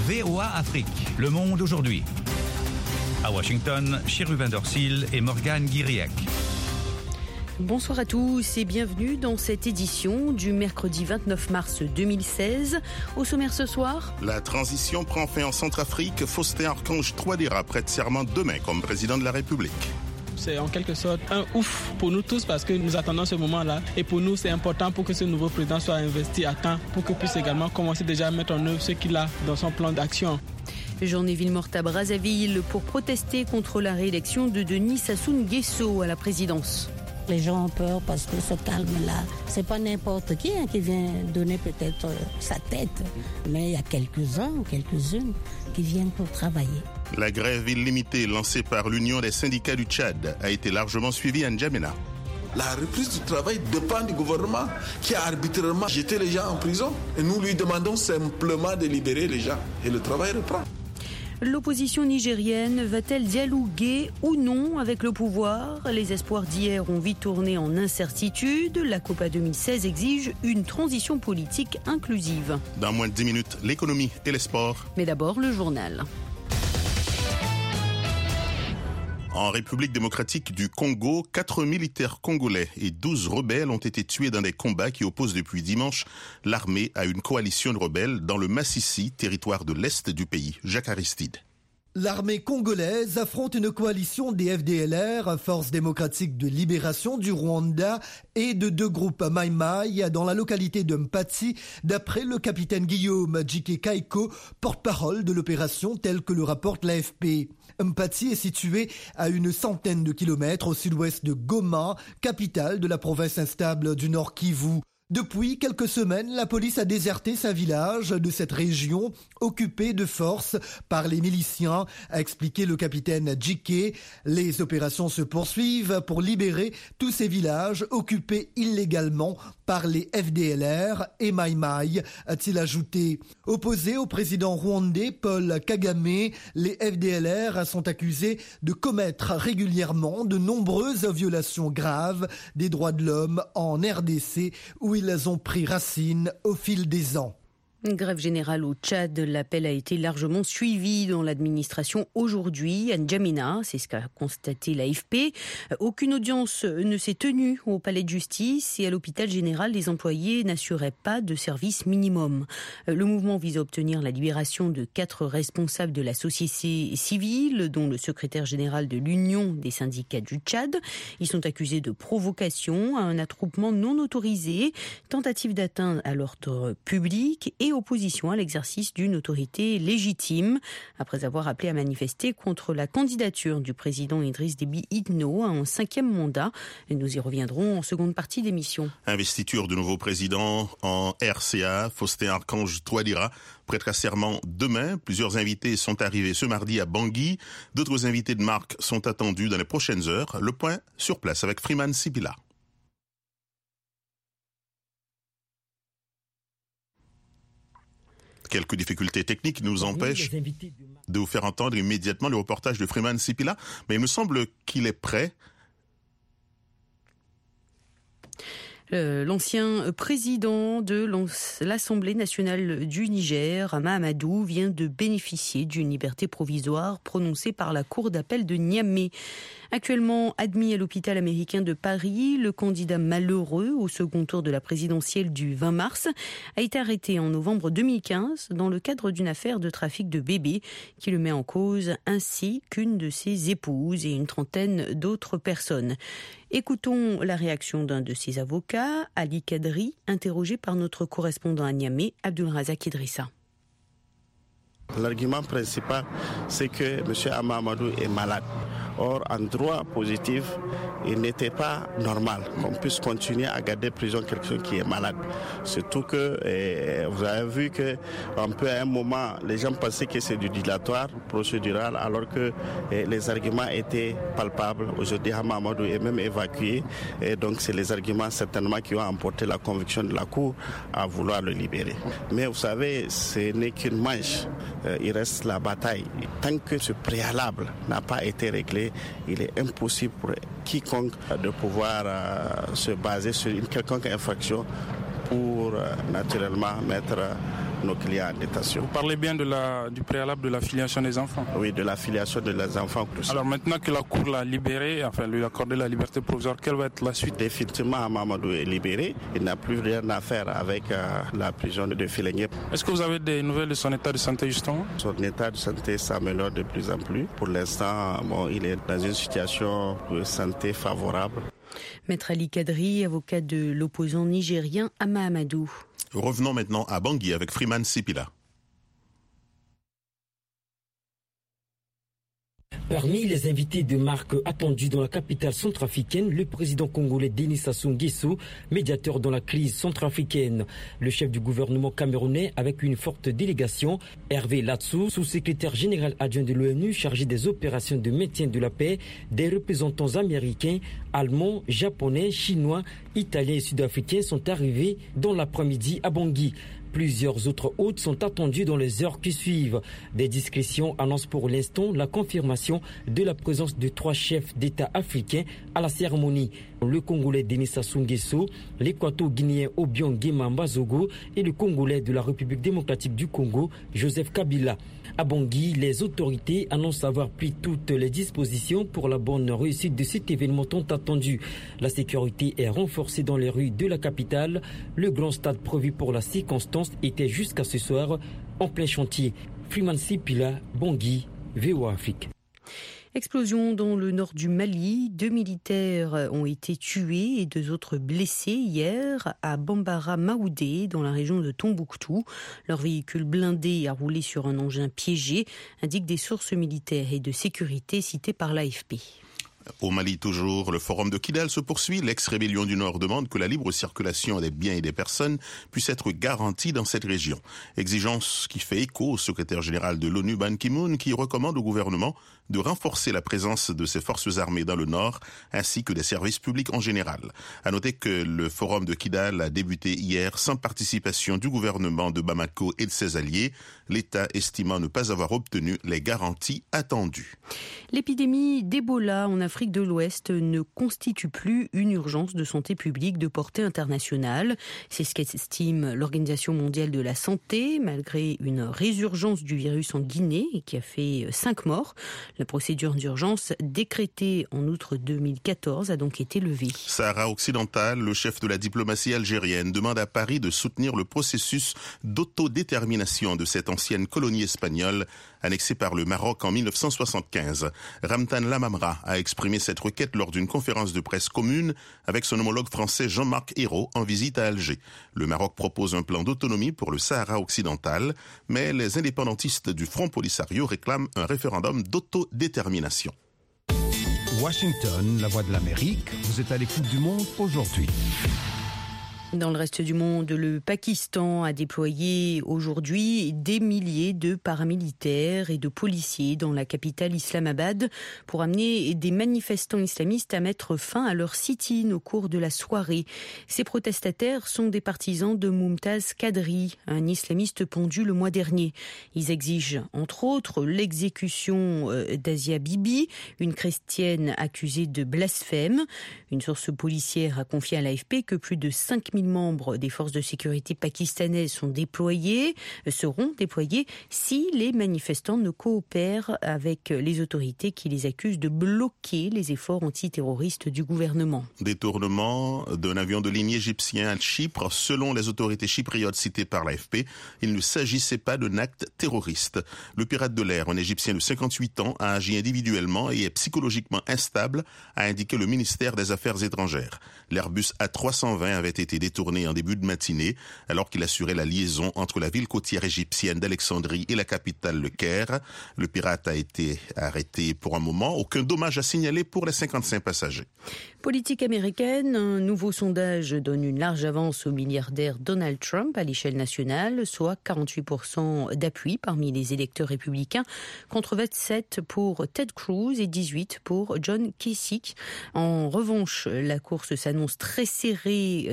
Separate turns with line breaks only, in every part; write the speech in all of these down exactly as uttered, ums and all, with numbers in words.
V O A Afrique, Le Monde aujourd'hui. À Washington, Chérubin Dorsil et Morgane Guiriec.
Bonsoir à tous et bienvenue dans cette édition du mercredi vingt-neuf mars deux mille seize. Au sommaire ce soir,
la transition prend fin en Centrafrique. Faustin-Archange Touadéra prête serment demain comme président de la République.
C'est en quelque sorte un ouf pour nous tous parce que nous attendons ce moment-là. Et pour nous, c'est important pour que ce nouveau président soit investi à temps pour qu'il puisse également commencer déjà à mettre en œuvre ce qu'il a dans son plan d'action.
Journée ville morte à Brazzaville pour protester contre la réélection de Denis Sassou Nguesso à la présidence.
Les gens ont peur parce que ce calme-là, c'est pas n'importe qui hein, qui vient donner peut-être euh, sa tête. Mais il y a quelques-uns ou quelques-unes qui viennent pour travailler.
La grève illimitée lancée par l'Union des syndicats du Tchad a été largement suivie à N'Djamena.
La reprise du travail dépend du gouvernement qui a arbitrairement jeté les gens en prison. Et nous lui demandons simplement de libérer les gens. Et le travail reprend.
L'opposition nigérienne va-t-elle dialoguer ou non avec le pouvoir ? Les espoirs d'hier ont vite tourné en incertitude. La COPA deux mille seize exige une transition politique inclusive.
Dans moins de dix minutes, l'économie et les sports.
Mais d'abord, le journal.
En République démocratique du Congo, quatre militaires congolais et douze rebelles ont été tués dans des combats qui opposent depuis dimanche l'armée à une coalition de rebelles dans le Massissi, territoire de l'Est du pays. Jacques Aristide.
L'armée congolaise affronte une coalition des F D L R, Force démocratique de libération du Rwanda, et de deux groupes Mai Mai dans la localité de Mpati, d'après le capitaine Guillaume Djike Kaiko, porte-parole de l'opération telle que le rapporte l'A F P. Mpati est situé à une centaine de kilomètres au sud-ouest de Goma, capitale de la province instable du Nord Kivu. Depuis quelques semaines, la police a déserté sa village de cette région, occupée de force par les miliciens, a expliqué le capitaine Djike. Les opérations se poursuivent pour libérer tous ces villages occupés illégalement par les F D L R et Mai Mai, a-t-il ajouté. Opposé au président rwandais Paul Kagame, les F D L R sont accusés de commettre régulièrement de nombreuses violations graves des droits de l'homme en R D C, où ils ont pris racine au fil des ans.
Une grève générale au Tchad, l'appel a été largement suivi dans l'administration aujourd'hui à N'Djamena, c'est ce qu'a constaté l'A F P. Aucune audience ne s'est tenue au palais de justice et à l'hôpital général, les employés n'assuraient pas de service minimum. Le mouvement vise à obtenir la libération de quatre responsables de la société civile, dont le secrétaire général de l'Union des syndicats du Tchad. Ils sont accusés de provocation à un attroupement non autorisé, tentative d'atteinte à l'ordre public et opposition à l'exercice d'une autorité légitime, après avoir appelé à manifester contre la candidature du président Idriss Déby Itno à un cinquième mandat. Et nous y reviendrons en seconde partie d'émission.
Investiture du nouveau président en R C A, Faustin-Archange Touadéra prêtera serment demain. Plusieurs invités sont arrivés ce mardi à Bangui. D'autres invités de marque sont attendus dans les prochaines heures. Le point sur place avec Freeman Sipila. Quelques difficultés techniques nous empêchent de vous faire entendre immédiatement le reportage de Freeman Sipila, mais il me semble qu'il est prêt.
Euh, l'ancien président de l'Assemblée nationale du Niger, Hama Amadou, vient de bénéficier d'une liberté provisoire prononcée par la cour d'appel de Niamey. Actuellement admis à l'hôpital américain de Paris, le candidat malheureux au second tour de la présidentielle du vingt mars a été arrêté en novembre deux mille quinze dans le cadre d'une affaire de trafic de bébés qui le met en cause, ainsi qu'une de ses épouses et une trentaine d'autres personnes. Écoutons la réaction d'un de ses avocats, Ali Kadri, interrogé par notre correspondant à Niamey, Abdulrazak Idrissa.
L'argument principal, c'est que M. Hama Amadou est malade. Or, en droit positif, il n'était pas normal qu'on puisse continuer à garder prison quelqu'un qui est malade. Surtout que eh, vous avez vu qu'on peut à un moment, les gens pensaient que c'est du dilatoire procédural, alors que eh, les arguments étaient palpables. Aujourd'hui, Hama Amadou est même évacué. Et donc, c'est les arguments certainement qui ont emporté la conviction de la Cour à vouloir le libérer. Mais vous savez, ce n'est qu'une manche. Il reste la bataille. Tant que ce préalable n'a pas été réglé, il est impossible pour quiconque de pouvoir euh, se baser sur une quelconque infraction pour euh, naturellement mettre euh, nos clients en détention.
Vous parlez bien de la, du préalable de la filiation des enfants?
Oui, de la filiation des enfants.
Alors maintenant que la Cour l'a libéré, enfin lui a accordé la liberté provisoire, quelle va être la suite?
Définitivement, Amamadou est libéré. Il n'a plus rien à faire avec euh, la prison de Filengue.
Est-ce que vous avez des nouvelles de son état de santé justement?
Son état de santé s'améliore de plus en plus. Pour l'instant, bon, il est dans une situation de santé favorable.
Maître Ali Kadri, avocat de l'opposant nigérien Ama Amadou.
Revenons maintenant à Bangui avec Freeman Sipila.
Parmi les invités de marque attendus dans la capitale centrafricaine, le président congolais Denis Sassou Nguesso, médiateur dans la crise centrafricaine. Le chef du gouvernement camerounais avec une forte délégation, Hervé Latsou, sous-secrétaire général adjoint de l'ONU chargé des opérations de maintien de la paix, des représentants américains, allemands, japonais, chinois, italiens et sud-africains sont arrivés dans l'après-midi à Bangui. Plusieurs autres hôtes sont attendus dans les heures qui suivent. Des discrétions annoncent pour l'instant la confirmation de la présence de trois chefs d'État africains à la cérémonie. Le Congolais Denis Sassou Nguesso, l'Équato-Guinéen Obiang Nguema Mbazogo et le Congolais de la République démocratique du Congo, Joseph Kabila. À Bangui, les autorités annoncent avoir pris toutes les dispositions pour la bonne réussite de cet événement tant attendu. La sécurité est renforcée dans les rues de la capitale. Le grand stade prévu pour la circonstance était jusqu'à ce soir en plein chantier. Freeman Sipila, Bangui, V O A Afrique.
Explosion dans le nord du Mali. Deux militaires ont été tués et deux autres blessés hier à Bambara Maoudé, dans la région de Tombouctou. Leur véhicule blindé a roulé sur un engin piégé, indiquent des sources militaires et de sécurité citées par l'A F P.
Au Mali toujours, le forum de Kidal se poursuit. L'ex-rébellion du Nord demande que la libre circulation des biens et des personnes puisse être garantie dans cette région. Exigence qui fait écho au secrétaire général de l'ONU, Ban Ki-moon, qui recommande au gouvernement de renforcer la présence de ses forces armées dans le Nord, ainsi que des services publics en général. À noter que le forum de Kidal a débuté hier sans participation du gouvernement de Bamako et de ses alliés, l'État estimant ne pas avoir obtenu les garanties attendues.
L'épidémie d'Ebola en Afrique de l'Ouest ne constitue plus une urgence de santé publique de portée internationale. C'est ce qu'estime l'Organisation mondiale de la santé, malgré une résurgence du virus en Guinée qui a fait cinq morts. La procédure d'urgence décrétée en août deux mille quatorze a donc été levée.
Sahara occidental, le chef de la diplomatie algérienne demande à Paris de soutenir le processus d'autodétermination de cette ancienne colonie espagnole annexée par le Maroc en mille neuf cent soixante-quinze. Ramtan Lamamra a exprimé cette requête lors d'une conférence de presse commune avec son homologue français Jean-Marc Ayrault en visite à Alger. Le Maroc propose un plan d'autonomie pour le Sahara occidental, mais les indépendantistes du Front Polisario réclament un référendum d'autodétermination.
Washington, la voix de l'Amérique, vous êtes à l'écoute du monde aujourd'hui.
Dans le reste du monde, le Pakistan a déployé aujourd'hui des milliers de paramilitaires et de policiers dans la capitale Islamabad pour amener des manifestants islamistes à mettre fin à leur sit-in au cours de la soirée. Ces protestataires sont des partisans de Mumtaz Kadri, un islamiste pendu le mois dernier. Ils exigent entre autres l'exécution d'Asia Bibi, une chrétienne accusée de blasphème. Une source policière a confié à l'A F P que plus de cinq mille membres des forces de sécurité pakistanaises sont déployés, seront déployés si les manifestants ne coopèrent avec les autorités qui les accusent de bloquer les efforts antiterroristes du gouvernement.
Détournement d'un avion de ligne égyptien à Chypre. Selon les autorités chypriotes citées par l'A F P, il ne s'agissait pas d'un acte terroriste. Le pirate de l'air, un Égyptien de cinquante-huit ans, a agi individuellement et est psychologiquement instable, a indiqué le ministère des Affaires étrangères. L'Airbus A trois cent vingt avait été détourné en début de matinée, alors qu'il assurait la liaison entre la ville côtière égyptienne d'Alexandrie et la capitale, le Caire. Le pirate a été arrêté pour un moment. Aucun dommage à signaler pour les cinquante-cinq passagers.
Politique américaine, un nouveau sondage donne une large avance au milliardaire Donald Trump à l'échelle nationale, soit quarante-huit pour cent d'appui parmi les électeurs républicains, contre vingt-sept pour Ted Cruz et dix-huit pour John Kasich. En revanche, la course s'annonce très serrée dans les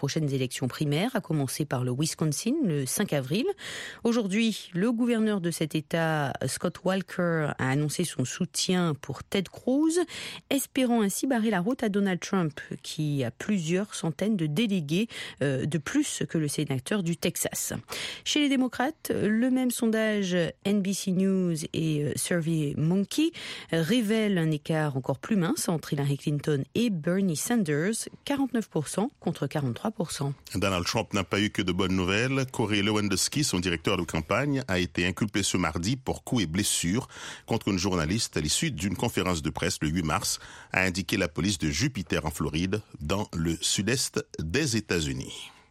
prochaines élections primaires, à commencer par le Wisconsin le cinq avril. Aujourd'hui, le gouverneur de cet État, Scott Walker, a annoncé son soutien pour Ted Cruz, espérant ainsi barrer la route à Donald Trump, qui a plusieurs centaines de délégués euh, de plus que le sénateur du Texas. Chez les démocrates, le même sondage N B C News et SurveyMonkey révèle un écart encore plus mince entre Hillary Clinton et Bernie Sanders, quarante-neuf pour cent contre quarante-trois pour cent.
Donald Trump n'a pas eu que de bonnes nouvelles. Corey Lewandowski, son directeur de campagne, a été inculpé ce mardi pour coups et blessures contre une journaliste à l'issue d'une conférence de presse le huit mars, a indiqué la police de Jupiter en Floride, dans le sud-est des États-Unis.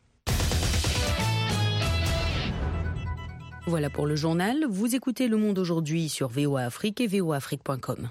Voilà pour le journal. Vous écoutez Le Monde aujourd'hui sur V O A Afrique et V O A Afrique point com.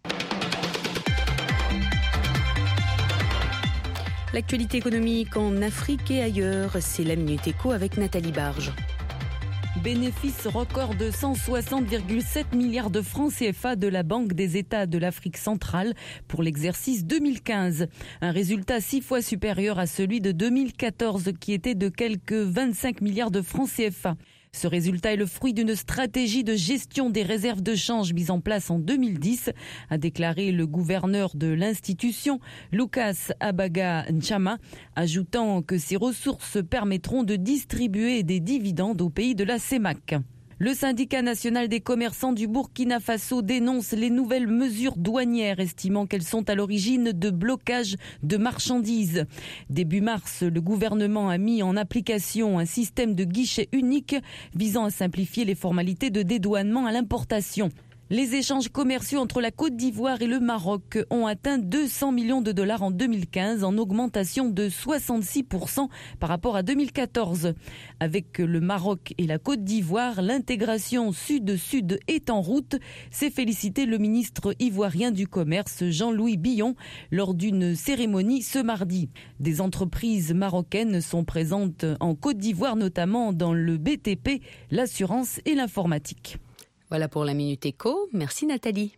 L'actualité économique en Afrique et ailleurs, c'est la Minute Éco avec Nathalie Barge.
Bénéfice record de cent soixante virgule sept milliards de francs C F A de la Banque des États de l'Afrique centrale pour l'exercice deux mille quinze. Un résultat six fois supérieur à celui de deux mille quatorze qui était de quelques vingt-cinq milliards de francs C F A. Ce résultat est le fruit d'une stratégie de gestion des réserves de change mise en place en deux mille dix, a déclaré le gouverneur de l'institution, Lucas Abaga Nchama, ajoutant que ces ressources permettront de distribuer des dividendes au pays de la C E M A C. Le syndicat national des commerçants du Burkina Faso dénonce les nouvelles mesures douanières, estimant qu'elles sont à l'origine de blocages de marchandises. Début mars, le gouvernement a mis en application un système de guichet unique visant à simplifier les formalités de dédouanement à l'importation. Les échanges commerciaux entre la Côte d'Ivoire et le Maroc ont atteint deux cents millions de dollars en deux mille quinze, en augmentation de soixante-six pour cent par rapport à deux mille quatorze. Avec le Maroc et la Côte d'Ivoire, l'intégration sud-sud est en route, s'est félicité le ministre ivoirien du Commerce, Jean-Louis Billon, lors d'une cérémonie ce mardi. Des entreprises marocaines sont présentes en Côte d'Ivoire, notamment dans le B T P, l'assurance et l'informatique.
Voilà pour la Minute Éco. Merci Nathalie.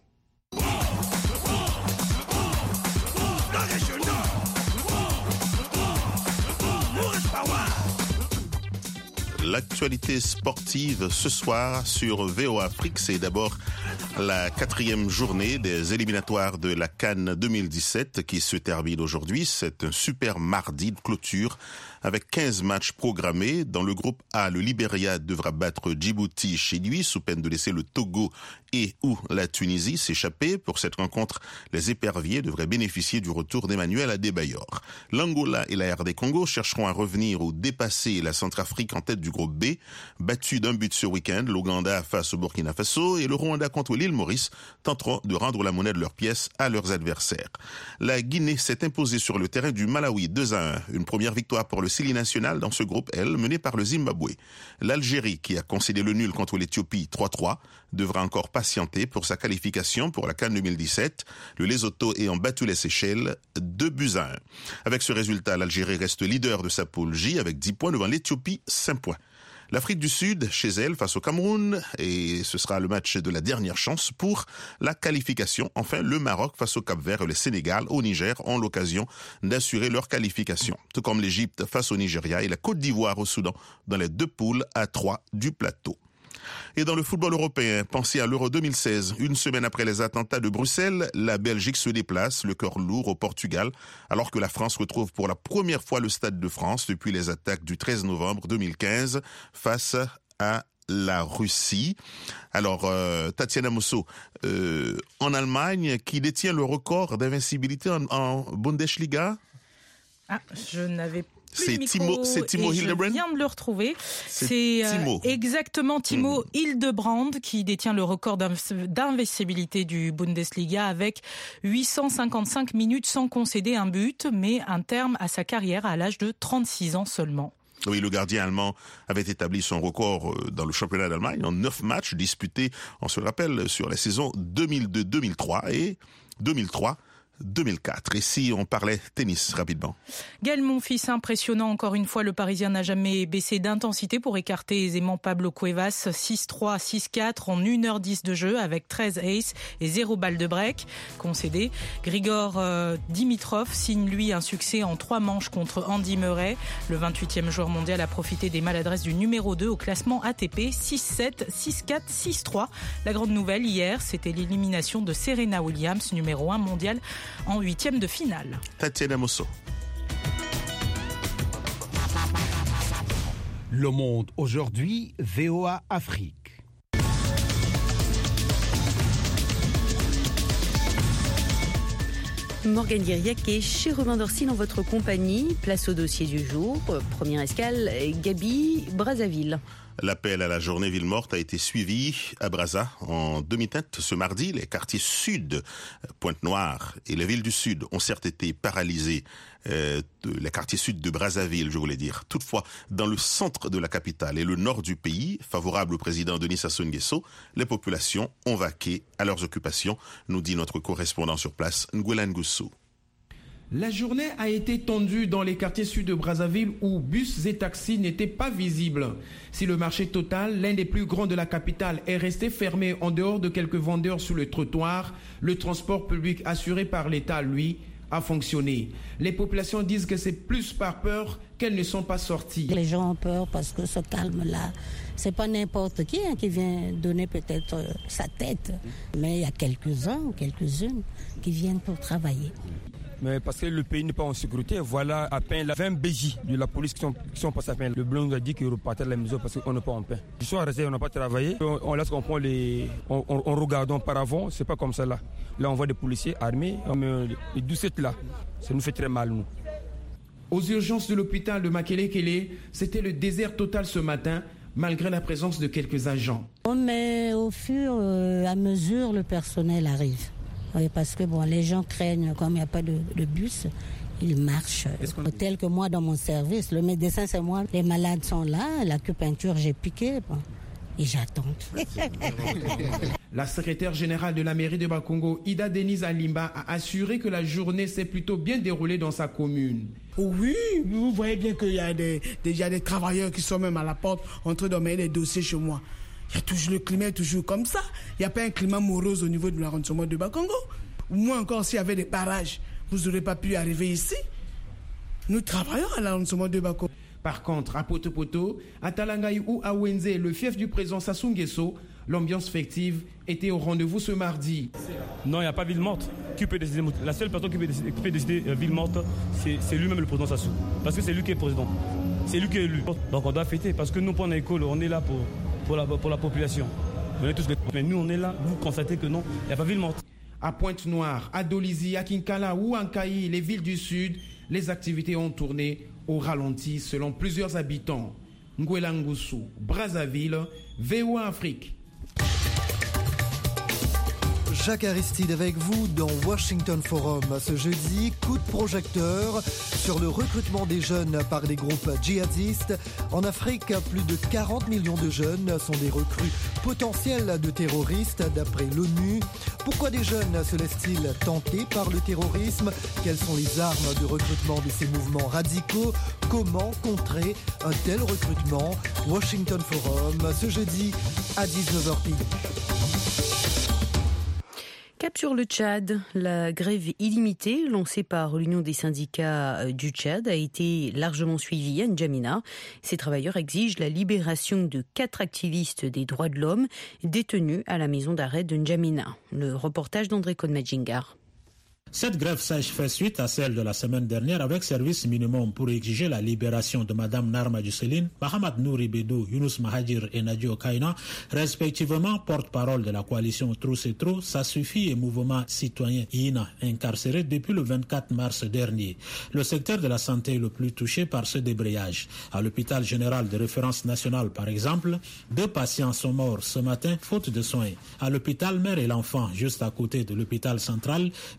L'actualité sportive ce soir sur V O A Afrique, c'est d'abord la quatrième journée des éliminatoires de la CAN deux mille dix-sept qui se termine aujourd'hui. C'est un super mardi de clôture avec quinze matchs programmés. Dans le groupe A, le Libéria devra battre Djibouti chez lui sous peine de laisser le Togo et ou la Tunisie s'échapper. Pour cette rencontre, les éperviers devraient bénéficier du retour d'Emmanuel Adebayor. L'Angola et la R D Congo chercheront à revenir ou dépasser la Centrafrique en tête du groupe B, battu d'un but ce week-end, l'Ouganda face au Burkina Faso et le Rwanda contre l'île Maurice tenteront de rendre la monnaie de leurs pièces à leurs adversaires. La Guinée s'est imposée sur le terrain du Malawi deux à un, une première victoire pour le Sili national dans ce groupe L, mené par le Zimbabwe. L'Algérie, qui a concédé le nul contre l'Éthiopie trois trois, devra encore patienter pour sa qualification pour la CAN deux mille dix-sept. Le Lesotho ayant battu les Seychelles deux buts à un. Avec ce résultat, l'Algérie reste leader de sa poule J avec dix points devant l'Éthiopie, cinq points. L'Afrique du Sud, chez elle, face au Cameroun, et ce sera le match de la dernière chance pour la qualification. Enfin, le Maroc face au Cap-Vert et le Sénégal au Niger ont l'occasion d'assurer leur qualification. Tout comme l'Égypte face au Nigeria et la Côte d'Ivoire au Soudan dans les deux poules à trois du plateau. Et dans le football européen, pensez à l'Euro deux mille seize. Une semaine après les attentats de Bruxelles, la Belgique se déplace, le cœur lourd, au Portugal, alors que la France retrouve pour la première fois le Stade de France depuis les attaques du treize novembre deux mille quinze face à la Russie. Alors, euh, Tatiana Mosso, euh, en Allemagne, qui détient le record d'invincibilité en, en Bundesliga?
Ah, je n'avais pas.
C'est Timo, c'est Timo Hildebrand.
Je viens de le retrouver.
C'est,
c'est
Timo.
Euh, exactement Timo mmh. Hildebrand qui détient le record d'invincibilité du Bundesliga avec huit cent cinquante-cinq minutes sans concéder un but, mais un terme à sa carrière à l'âge de trente-six ans seulement.
Oui, le gardien allemand avait établi son record dans le championnat d'Allemagne en neuf matchs disputés, on se le rappelle, sur la saison deux mille deux deux mille trois et deux mille trois. deux mille quatre. Et si on parlait tennis rapidement.
Gaël Monfils, impressionnant encore une fois. Le Parisien n'a jamais baissé d'intensité pour écarter aisément Pablo Cuevas. six trois, six quatre en une heure dix de jeu avec treize aces et zéro balle de break concédé. Grigor euh, Dimitrov signe lui un succès en trois manches contre Andy Murray. Le vingt-huitième joueur mondial a profité des maladresses du numéro deux au classement A T P. six sept, six quatre, six trois. La grande nouvelle hier, c'était l'élimination de Serena Williams, numéro un mondial, en huitième de finale.
Tatiana Mosso.
Le Monde aujourd'hui, V O A Afrique.
Morgane Guiriac et Chérubin Dorsil en votre compagnie. Place au dossier du jour. Première escale, Gabi, Brazzaville.
L'appel à la journée ville morte a été suivi à Brazza en demi-teinte ce mardi. Les quartiers sud, Pointe-Noire et les villes du sud ont certes été paralysés. Euh, les quartiers sud de Brazzaville, je voulais dire. Toutefois, dans le centre de la capitale et le nord du pays, favorable au président Denis Sassou Nguesso, les populations ont vaqué à leurs occupations, nous dit notre correspondant sur place, Nguela Ngussou.
La journée a été tendue dans les quartiers sud de Brazzaville où bus et taxis n'étaient pas visibles. Si le marché Total, l'un des plus grands de la capitale, est resté fermé en dehors de quelques vendeurs sur le trottoir, le transport public assuré par l'État, lui, a fonctionné. Les populations disent que c'est plus par peur qu'elles ne sont pas sorties.
Les gens ont peur parce que ce calme-là, c'est pas n'importe qui hein, qui vient donner peut-être euh, sa tête. Mais il y a quelques-uns, quelques-unes qui viennent pour travailler.
Mais parce que le pays n'est pas en sécurité, voilà à peine vingt B J de la police qui sont, qui sont passés à peine. Le blanc nous a dit qu'ils repartaient à la maison parce qu'on n'est pas en paix. Ils sont restés, on n'a pas travaillé. On, on laisse qu'on prend les... On, on, on regarde auparavant, c'est pas comme ça là. Là, on voit des policiers armés, on met les doucettes là. Ça nous fait très mal, nous.
Aux urgences de l'hôpital de Makele-Kele, c'était le désert total ce matin, malgré la présence de quelques agents.
Mais au fur et à mesure, le personnel arrive. Oui, parce que bon, les gens craignent, comme il n'y a pas de, de bus, ils marchent. Tel que moi dans mon service, le médecin c'est moi, les malades sont là, l'acupuncture j'ai piqué, bon, et j'attends.
La secrétaire générale de la mairie de Bakongo, Ida Denise Alimba, a assuré que la journée s'est plutôt bien déroulée dans sa commune.
Oui, vous voyez bien qu'il y a des, déjà des travailleurs qui sont même à la porte en train d'emmener des dossiers chez moi. Il y a toujours le climat, toujours comme ça. Il n'y a pas un climat morose au niveau de l'arrondissement de Bakongo. Ou moins encore, s'il y avait des parages, vous n'aurez pas pu arriver ici. Nous travaillons à l'arrondissement de Bakongo.
Par contre, à Poto-Poto, à Talangaï ou à Wenze, le fief du président Sassou Nguesso, l'ambiance festive était au rendez-vous ce mardi.
Non, il n'y a pas ville morte. Qui peut décider? La seule personne qui peut décider, qui peut décider euh, ville morte, c'est, c'est lui-même le président Sassou. Parce que c'est lui qui est président. C'est lui qui est élu. Donc on doit fêter. Parce que nous, pendant l'école, on est là pour... Pour la, pour la population. On est tous... Mais nous, on est là, vous constatez que non, il n'y a pas ville morte.
À Pointe-Noire, à Dolisie, à Kinkala ou à Nkaï, les villes du Sud, les activités ont tourné au ralenti selon plusieurs habitants. Nguela Ngussou, Brazzaville, V O A Afrique.
Jacques Aristide avec vous dans Washington Forum. Ce jeudi, coup de projecteur sur le recrutement des jeunes par des groupes djihadistes. En Afrique, plus de quarante millions de jeunes sont des recrues potentielles de terroristes d'après l'ONU. Pourquoi des jeunes se laissent-ils tenter par le terrorisme? Quelles sont les armes de recrutement de ces mouvements radicaux? Comment contrer un tel recrutement? Washington Forum, ce jeudi à dix-neuf heures pile.
Cap sur le Tchad, la grève illimitée lancée par l'Union des syndicats du Tchad a été largement suivie à N'Djamena. Ces travailleurs exigent la libération de quatre activistes des droits de l'homme détenus à la maison d'arrêt de N'Djamena. Le reportage d'André Kodmadjingar.
Cette grève sèche fait suite à celle de la semaine dernière avec service minimum pour exiger la libération de Mme Narma Dusseline, Mahamad Nouri Bedou, Younous Mahadjir et Nadio Kaina, respectivement porte-parole de la coalition Trou c'est Trou, Ça suffit et mouvement citoyen I N A, incarcérés depuis le vingt-quatre mars dernier. Le secteur de la santé est le plus touché par ce débrayage. À l'hôpital général de référence nationale, par exemple, deux patients sont morts ce matin faute de soins. À l'hôpital Mère et l'Enfant, juste à côté de l'hôpital central, une femme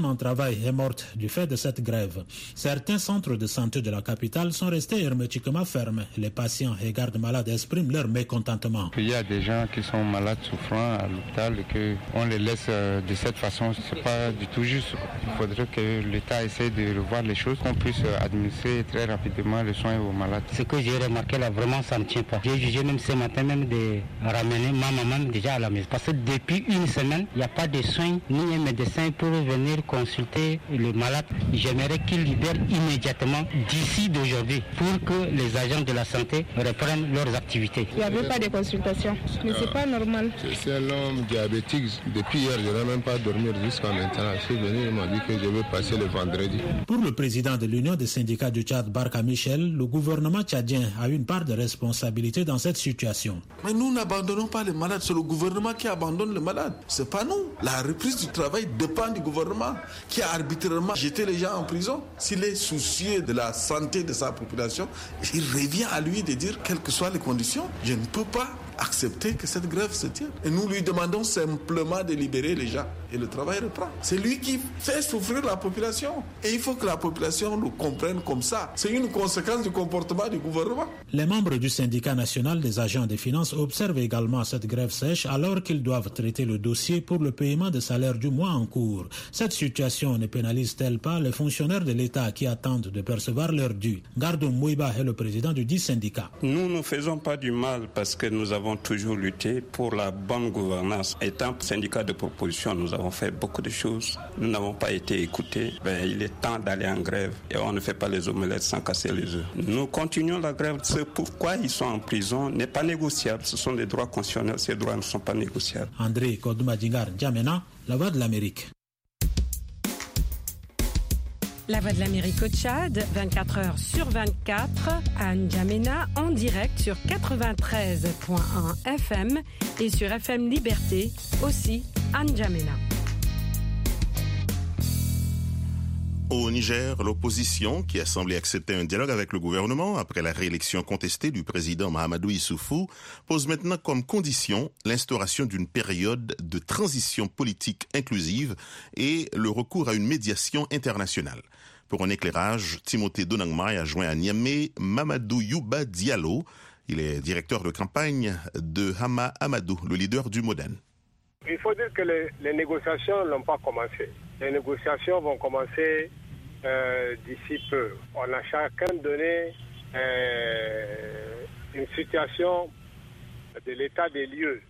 en travail est morte du fait de cette grève. Certains centres de santé de la capitale sont restés hermétiquement fermés. Les patients et gardes malades expriment leur mécontentement.
Il y a des gens qui sont malades, souffrants à l'hôpital et qu'on les laisse de cette façon. Ce n'est pas du tout juste. Il faudrait que l'État essaie de revoir les choses, qu'on puisse administrer très rapidement les soins aux malades.
Ce que j'ai remarqué là, vraiment, ça ne tient pas. J'ai jugé même ce matin même de ramener ma maman déjà à la maison. Parce que depuis une semaine, il n'y a pas de soins ni un médecin pour venir consulter le malade. J'aimerais qu'il libère immédiatement d'ici d'aujourd'hui pour que les agents de la santé reprennent leurs activités.
Il n'y avait pas de consultation, mais c'est pas normal.
C'est un homme diabétique. Depuis hier, je n'ai même pas dormi jusqu'à maintenant. Je suis venu, il m'a dit que je vais passer le vendredi.
Pour le président de l'Union des syndicats du Tchad, Barka Michel, le gouvernement tchadien a une part de responsabilité dans cette situation.
Mais nous n'abandonnons pas les malades, c'est le gouvernement qui abandonne les malades. C'est pas nous. La reprise du travail dépend du gouvernement qui a arbitrairement jeté les gens en prison. S'il est soucieux de la santé de sa population, il revient à lui de dire, quelles que soient les conditions, je ne peux pas accepter que cette grève se tienne. Et nous lui demandons simplement de libérer les gens. Et le travail reprend. C'est lui qui fait souffrir la population. Et il faut que la population le comprenne comme ça. C'est une conséquence du comportement du gouvernement.
Les membres du syndicat national des agents des finances observent également cette grève sèche alors qu'ils doivent traiter le dossier pour le paiement des salaires du mois en cours. Cette situation ne pénalise-t-elle pas les fonctionnaires de l'État qui attendent de percevoir leur dû? Gardo Mouiba est le président du dit syndicat.
Nous ne faisons pas du mal parce que nous avons toujours lutté pour la bonne gouvernance. Étant syndicat de proposition, nous avons fait beaucoup de choses. Nous n'avons pas été écoutés. Ben, il est temps d'aller en grève et on ne fait pas les omelettes sans casser les œufs. Nous continuons la grève. Ce pourquoi ils sont en prison n'est pas négociable. Ce sont des droits constitutionnels. Ces droits ne sont pas négociables.
André Kodouma-Djingar, N'Djamena, La Voix de l'Amérique.
La Voix de l'Amérique au Tchad, vingt-quatre heures sur vingt-quatre, à N'Djamena, en direct sur quatre-vingt-treize virgule un F M et sur F M Liberté, aussi à N'Djamena.
Au Niger, l'opposition, qui a semblé accepter un dialogue avec le gouvernement après la réélection contestée du président Mahamadou Issoufou, pose maintenant comme condition l'instauration d'une période de transition politique inclusive et le recours à une médiation internationale. Pour un éclairage, Timothée Donangmai a joint à Niamey Mamadou Youba Diallo. Il est directeur de campagne de Hama Amadou, le leader du Modène.
Il faut dire que les, les négociations n'ont pas commencé. Les négociations vont commencer euh, d'ici peu. On a chacun donné euh, une situation de l'état des lieux.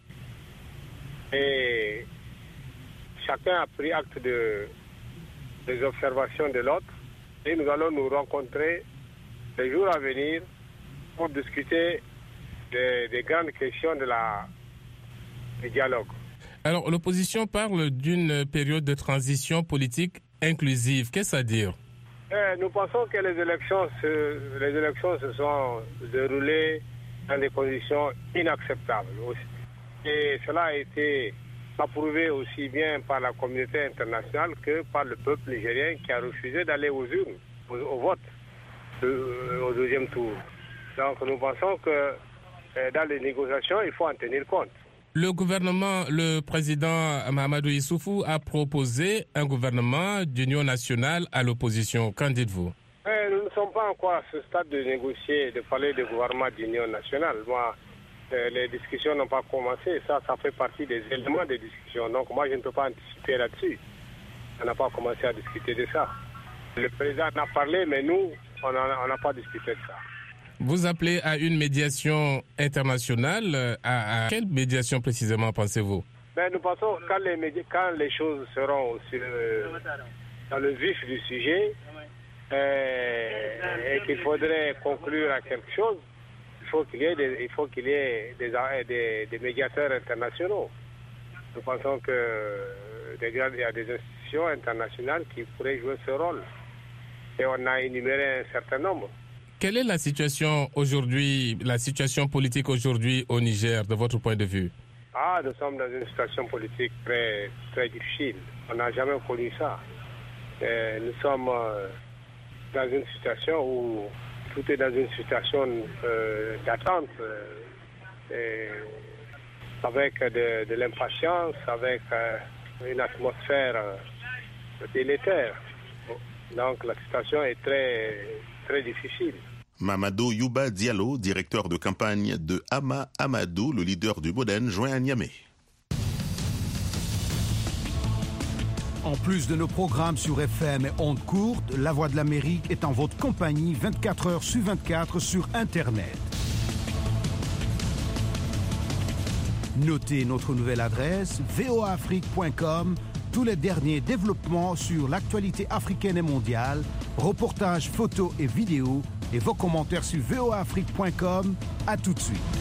Et chacun a pris acte de, des observations de l'autre. Et nous allons nous rencontrer les jours à venir pour discuter des, des grandes questions de la, du dialogue.
Alors, l'opposition parle d'une période de transition politique inclusive. Qu'est-ce à dire?
eh, Nous pensons que les élections, se, les élections se sont déroulées dans des conditions inacceptables. Et cela a été approuvé aussi bien par la communauté internationale que par le peuple nigérien qui a refusé d'aller aux urnes, au, au vote, de, au deuxième tour. Donc nous pensons que eh, dans les négociations, il faut en tenir compte.
Le gouvernement, le président Mahamadou Issoufou a proposé un gouvernement d'union nationale à l'opposition. Qu'en dites-vous?
eh, Nous ne sommes pas encore à ce stade de négocier, de parler de gouvernement d'union nationale. Moi, eh, les discussions n'ont pas commencé. Ça, ça fait partie des éléments de discussion. Donc moi, je ne peux pas anticiper là-dessus. On n'a pas commencé à discuter de ça. Le président en a parlé, mais nous, on n'a pas discuté de ça.
Vous appelez à une médiation internationale. À, à quelle médiation précisément pensez-vous?
Ben, nous pensons que quand les, médi- quand les choses seront aussi, euh, dans le vif du sujet euh, et qu'il faudrait conclure à quelque chose, il faut qu'il y ait des, il faut qu'il y ait des, des, des médiateurs internationaux. Nous pensons qu'il y a des institutions internationales qui pourraient jouer ce rôle. Et on a énuméré un certain nombre.
Quelle est la situation aujourd'hui, la situation politique aujourd'hui au Niger, de votre point de vue?
Ah, nous sommes dans une situation politique très, très difficile. On n'a jamais connu ça. Et nous sommes euh, dans une situation où tout est dans une situation euh, d'attente, euh, avec de, de l'impatience, avec euh, une atmosphère délétère. Donc la situation est très, très difficile.
Mamadou Yuba Diallo, directeur de campagne de Hama Amadou, le leader du Modène, joint à Niamey.
En plus de nos programmes sur F M et ondes courtes, La Voix de l'Amérique est en votre compagnie vingt-quatre heures sur vingt-quatre sur Internet. Notez notre nouvelle adresse v o a afrique point com. Tous les derniers développements sur l'actualité africaine et mondiale, reportages, photos et vidéos, et vos commentaires sur v o a afrique point com. À tout de suite.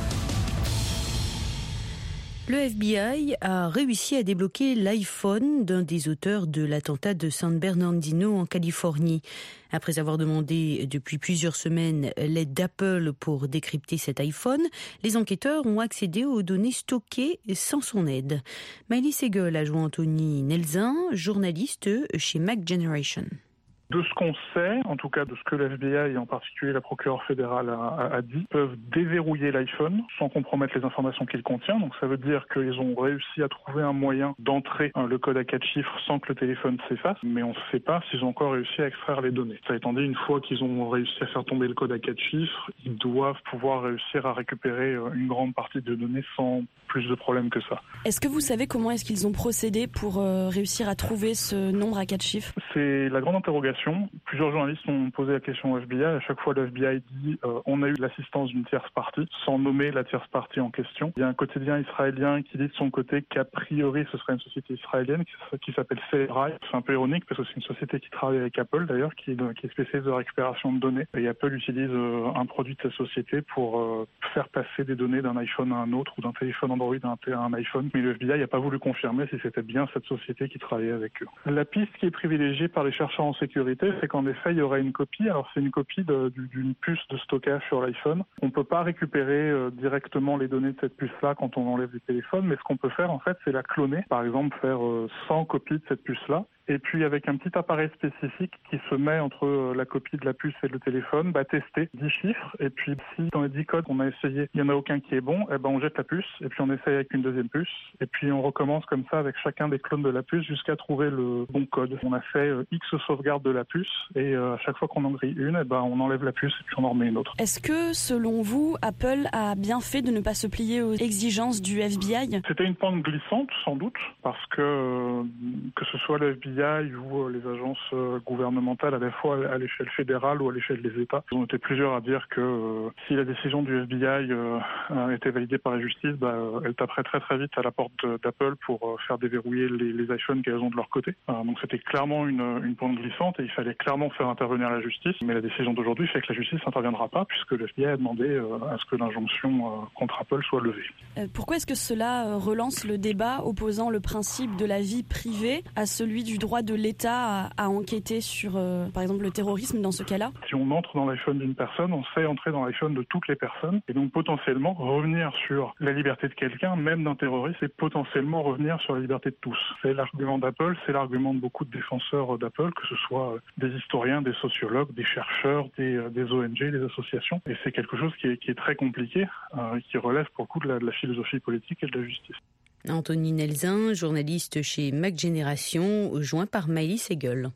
Le F B I a réussi à débloquer l'iPhone d'un des auteurs de l'attentat de San Bernardino en Californie. Après avoir demandé depuis plusieurs semaines l'aide d'Apple pour décrypter cet iPhone, les enquêteurs ont accédé aux données stockées sans son aide. Miley Segal a joint Anthony Nelzin, journaliste chez Mac Generation.
De ce qu'on sait, en tout cas de ce que le F B I et en particulier la procureure fédérale a, a, a dit, peuvent déverrouiller l'iPhone sans compromettre les informations qu'il contient. Donc ça veut dire qu'ils ont réussi à trouver un moyen d'entrer hein, le code à quatre chiffres sans que le téléphone s'efface, mais on ne sait pas s'ils ont encore réussi à extraire les données. Ça étant dit, une fois qu'ils ont réussi à faire tomber le code à quatre chiffres, ils doivent pouvoir réussir à récupérer une grande partie des données sans plus de problèmes que ça.
Est-ce que vous savez comment est-ce qu'ils ont procédé pour euh, réussir à trouver ce nombre à quatre chiffres ?
C'est la grande interrogation. Plusieurs journalistes ont posé la question au F B I. À chaque fois, le F B I dit euh, on a eu l'assistance d'une tierce partie, sans nommer la tierce partie en question. Il y a un quotidien israélien qui dit de son côté qu'a priori ce serait une société israélienne qui, qui s'appelle Cellebrite. C'est un peu ironique parce que c'est une société qui travaille avec Apple d'ailleurs, qui, qui est spécialiste de la récupération de données. Et Apple utilise euh, un produit de cette société pour euh, faire passer des données d'un iPhone à un autre ou d'un téléphone Android à un iPhone. Mais le F B I n'a pas voulu confirmer si c'était bien cette société qui travaillait avec eux. La piste qui est privilégiée par les chercheurs en sécurité, c'est qu'en effet, il y aurait une copie. Alors, c'est une copie de, d'une puce de stockage sur l'iPhone. On ne peut pas récupérer euh, directement les données de cette puce-là quand on enlève du téléphone, mais ce qu'on peut faire, en fait, c'est la cloner. Par exemple, faire euh, cent copies de cette puce-là. Et puis, avec un petit appareil spécifique qui se met entre euh, la copie de la puce et le téléphone, bah, tester dix chiffres. Et puis, si dans les dix codes qu'on a essayé, il n'y en a aucun qui est bon, eh ben, on jette la puce. Et puis, on essaye avec une deuxième puce. Et puis, on recommence comme ça avec chacun des clones de la puce jusqu'à trouver le bon code. On a fait euh, X sauvegarde de la puce. Et euh, à chaque fois qu'on en grille une, eh ben, on enlève la puce et puis on en remet une autre.
Est-ce que, selon vous, Apple a bien fait de ne pas se plier aux exigences du F B I ?
C'était une pente glissante, sans doute, parce que euh, que ce soit le F B I ou euh, les agences euh, gouvernementales, à la fois à l'échelle fédérale ou à l'échelle des États, ils ont été plusieurs à dire que euh, si la décision du F B I euh, a été validée par la justice, bah, euh, elle taperait très très vite à la porte d'Apple pour euh, faire déverrouiller les, les iPhones qu'elles ont de leur côté. Euh, donc c'était clairement une, une pente glissante et il fallait clairement faire intervenir la justice, mais la décision d'aujourd'hui fait que la justice n'interviendra pas puisque le F B I a demandé euh, à ce que l'injonction euh, contre Apple soit levée.
Euh, pourquoi est-ce que cela euh, relance le débat opposant le principe de la vie privée à celui du droit de l'État à, à enquêter sur, euh, par exemple, le terrorisme dans ce cas-là ?
Si on entre dans l'iPhone d'une personne, on sait entrer dans l'iPhone de toutes les personnes et donc potentiellement revenir sur la liberté de quelqu'un, même d'un terroriste, et potentiellement revenir sur la liberté de tous. C'est l'argument d'Apple, c'est l'argument de beaucoup de défenseurs d'Apple, que ce soit des historiens, des sociologues, des chercheurs, des, des O N G, des associations. Et c'est quelque chose qui est, qui est très compliqué, euh, qui relève pour le coup de la, de la philosophie politique et de la justice.
Anthony Nelzin, journaliste chez Mac Generation, joint par Miley Segal.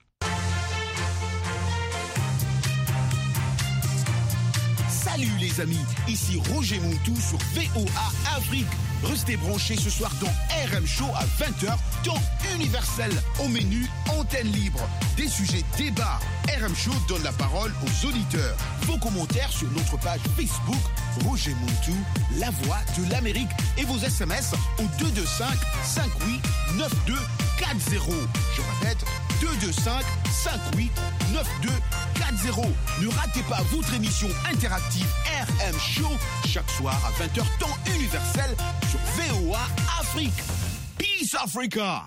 Salut les amis, ici Roger Montou sur V O A Afrique. Restez branchés ce soir dans R M Show à vingt heures, temps universel. Au menu, antenne libre, des sujets débats. R M Show donne la parole aux auditeurs. Vos commentaires sur notre page Facebook, Roger Montou, la voix de l'Amérique. Et vos S M S au deux deux cinq, cinq huit, neuf deux quatre zéro. Je répète, deux deux cinq, cinq huit, neuf deux quatre zéro. Ne ratez pas votre émission interactive R M Show chaque soir à vingt heures, temps universel sur V O A Afrique. Peace Africa!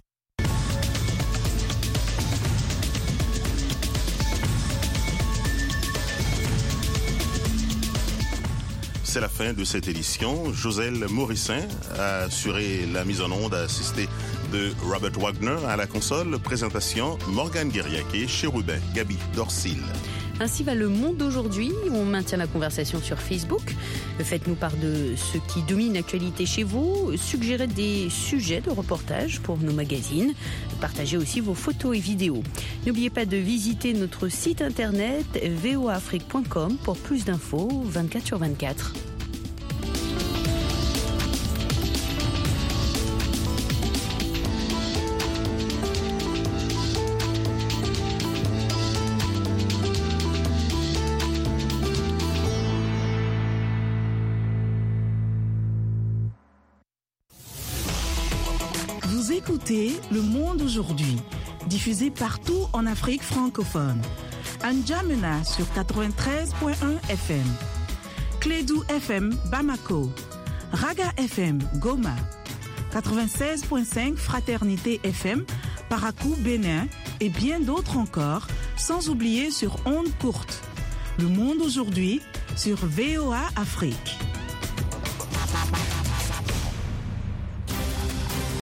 C'est la fin de cette édition. Joselle Morissin a assuré la mise en onde, assistée de Robert Wagner à la console. Présentation, Morgane Guériaquet, Chérubin, Gabi Dorsil.
Ainsi va le monde d'aujourd'hui. On maintient la conversation sur Facebook. Faites-nous part de ce qui domine l'actualité chez vous. Suggérez des sujets de reportage pour nos magazines. Partagez aussi vos photos et vidéos. N'oubliez pas de visiter notre site internet v o a afrique point com pour plus d'infos vingt-quatre sur vingt-quatre.
Vous écoutez Le Monde aujourd'hui, diffusé partout en Afrique francophone. N'Djamena sur quatre-vingt-treize point un F M, Clédou F M Bamako, Raga F M Goma, quatre-vingt-seize point cinq Fraternité F M Parakou Bénin et bien d'autres encore, sans oublier sur ondes courtes. Le Monde aujourd'hui sur V O A Afrique.